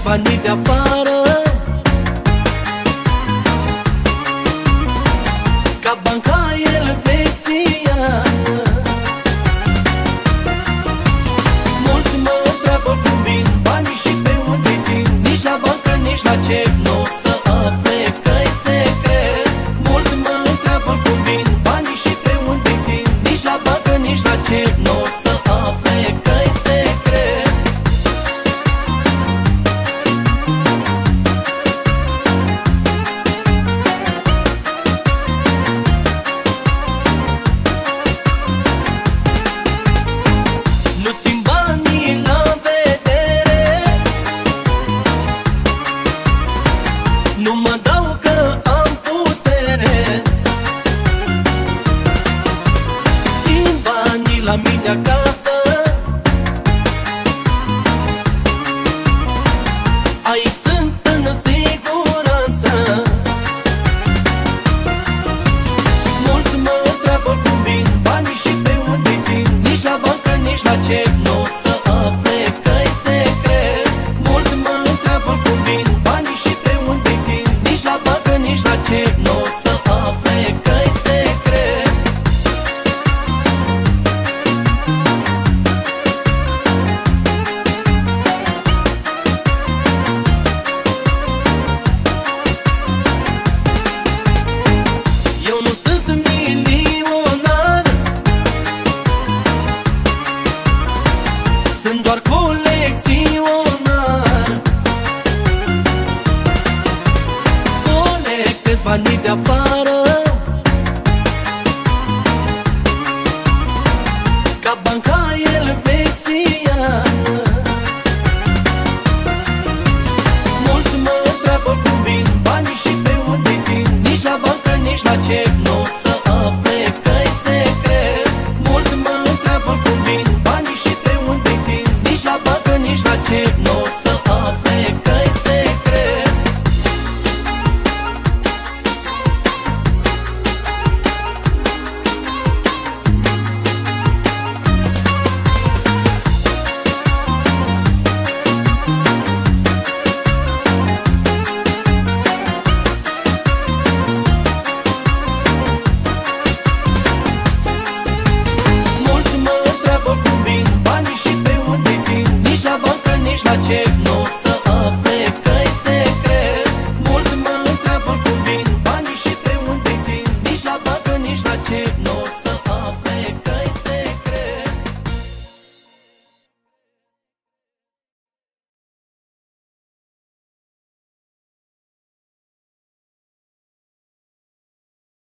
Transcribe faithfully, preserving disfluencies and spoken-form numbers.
banii de afară, ca banca elvețiană. Mulți mă întreabă cum vin banii și pe unde țin, nici la bancă, nici la cec n-o să afle că-i secret. Mulți mă întreabă cum vin banii și pe unde țin, nici la bancă, nici la cec n-o să afle că-i secret. Nu țin banii la vedere, nu mă dau că am putere. Țin banii la mine acasă, aici sunt în siguranță. Mulți mă întreabă cum vin banii și pe unde țin, nici la bancă, nici la cec n-o să afle că-i secret. Mulți mă întreabă cum vin banii și pe unde țin, nici la bancă, nici la cec n-o să afle că-i secret. Eu nu sunt milionar, sunt doar colecționar. Colectez banii de afară, ca banca elvețiană. Mulți mă întreabă cum vin banii și pe unde țin, nici la bancă, nici la cec n-o să afle că-i secret. Mulți mă întreabă cum vin banii și pe unde țin, nici la bancă, nici la cec n-o